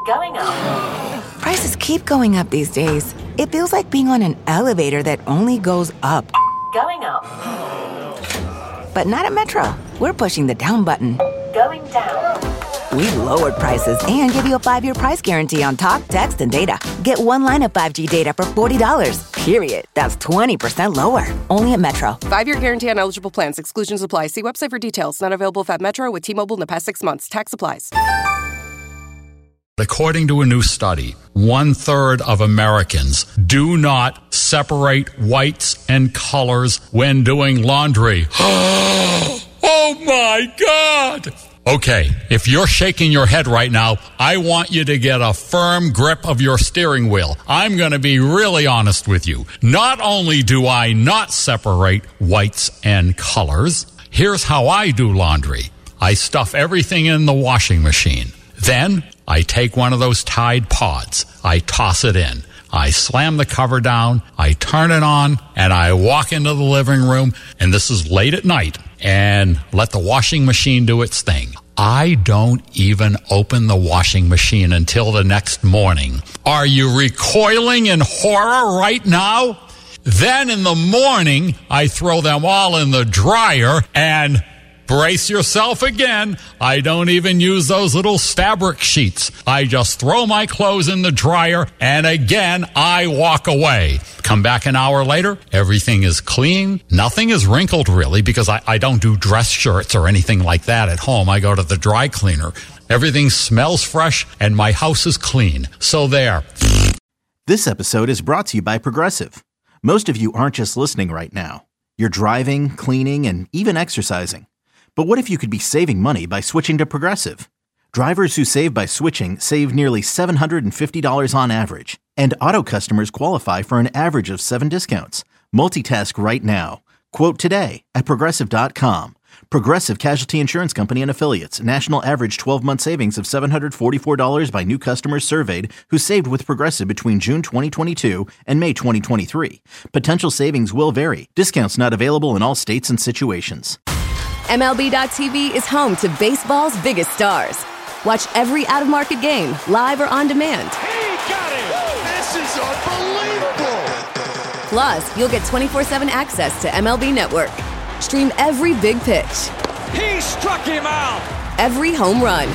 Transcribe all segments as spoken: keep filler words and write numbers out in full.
Going up. Prices keep going up these days. It feels like being on an elevator that only goes up. Going up. But not at Metro. We're pushing the down button. Going down. We've lowered prices and give you a five-year price guarantee on talk, text, and data. Get one line of five G data for forty dollars. Period. That's twenty percent lower. Only at Metro. Five-year guarantee on eligible plans. Exclusions apply. See website for details. Not available at Metro with T-Mobile in the past six months. Tax applies. According to a new study, one-third of Americans do not separate whites and colors when doing laundry. Oh, my God! Okay, if you're shaking your head right now, I want you to get a firm grip of your steering wheel. I'm going to be really honest with you. Not only do I not separate whites and colors, here's how I do laundry. I stuff everything in the washing machine. Then I take one of those Tide Pods. I toss it in. I slam the cover down. I turn it on, and I walk into the living room, and this is late at night, and let the washing machine do its thing. I don't even open the washing machine until the next morning. Are you recoiling in horror right now? Then in the morning, I throw them all in the dryer and... brace yourself again. I don't even use those little fabric sheets. I just throw my clothes in the dryer, and again, I walk away. Come back an hour later, everything is clean. Nothing is wrinkled, really, because I, I don't do dress shirts or anything like that at home. I go to the dry cleaner. Everything smells fresh, and my house is clean. So there. This episode is brought to you by Progressive. Most of you aren't just listening right now. You're driving, cleaning, and even exercising. But what if you could be saving money by switching to Progressive? Drivers who save by switching save nearly seven hundred fifty dollars on average. And auto customers qualify for an average of seven discounts. Multitask right now. Quote today at Progressive dot com. Progressive Casualty Insurance Company and Affiliates. National average twelve-month savings of seven hundred forty-four dollars by new customers surveyed who saved with Progressive between June twenty twenty-two and May twenty twenty-three. Potential savings will vary. Discounts not available in all states and situations. M L B dot T V is home to baseball's biggest stars. Watch every out-of-market game, live or on demand. He got it! This is unbelievable! Plus, you'll get twenty-four seven access to M L B Network. Stream every big pitch. He struck him out! Every home run.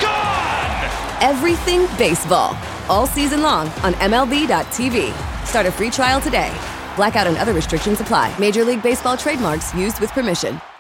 Gone! Everything baseball. All season long on M L B dot T V. Start a free trial today. Blackout and other restrictions apply. Major League Baseball trademarks used with permission.